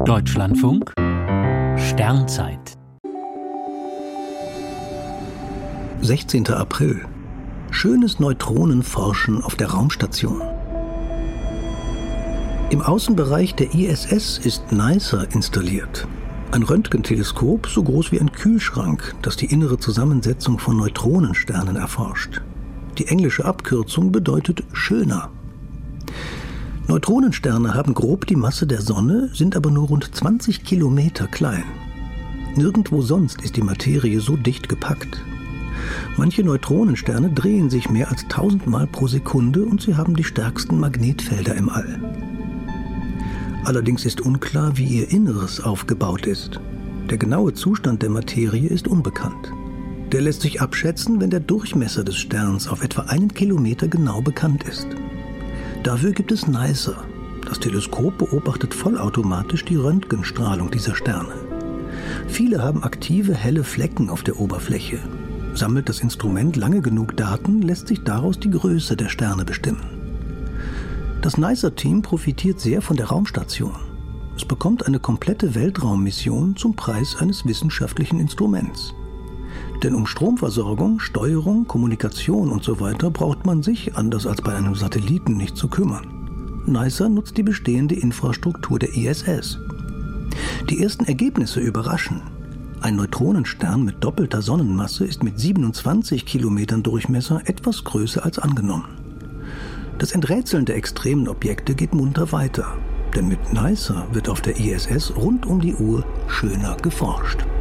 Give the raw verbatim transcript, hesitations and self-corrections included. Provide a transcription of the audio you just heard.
Deutschlandfunk Sternzeit sechzehnter April. Schönes Neutronenforschen auf der Raumstation. Im Außenbereich der I S S ist NICER installiert. Ein Röntgenteleskop so groß wie ein Kühlschrank, das die innere Zusammensetzung von Neutronensternen erforscht. Die englische Abkürzung bedeutet schöner. Neutronensterne haben grob die Masse der Sonne, sind aber nur rund zwanzig Kilometer klein. Nirgendwo sonst ist die Materie so dicht gepackt. Manche Neutronensterne drehen sich mehr als tausend Mal pro Sekunde und sie haben die stärksten Magnetfelder im All. Allerdings ist unklar, wie ihr Inneres aufgebaut ist. Der genaue Zustand der Materie ist unbekannt. Der lässt sich abschätzen, wenn der Durchmesser des Sterns auf etwa einen Kilometer genau bekannt ist. Dafür gibt es NICER. Das Teleskop beobachtet vollautomatisch die Röntgenstrahlung dieser Sterne. Viele haben aktive, helle Flecken auf der Oberfläche. Sammelt das Instrument lange genug Daten, lässt sich daraus die Größe der Sterne bestimmen. Das NICER-Team profitiert sehr von der Raumstation. Es bekommt eine komplette Weltraummission zum Preis eines wissenschaftlichen Instruments. Denn um Stromversorgung, Steuerung, Kommunikation und so weiter braucht man sich, anders als bei einem Satelliten, nicht zu kümmern. NICER nutzt die bestehende Infrastruktur der I S S. Die ersten Ergebnisse überraschen. Ein Neutronenstern mit doppelter Sonnenmasse ist mit siebenundzwanzig Kilometern Durchmesser etwas größer als angenommen. Das Enträtseln der extremen Objekte geht munter weiter, denn mit NICER wird auf der I S S rund um die Uhr schöner geforscht.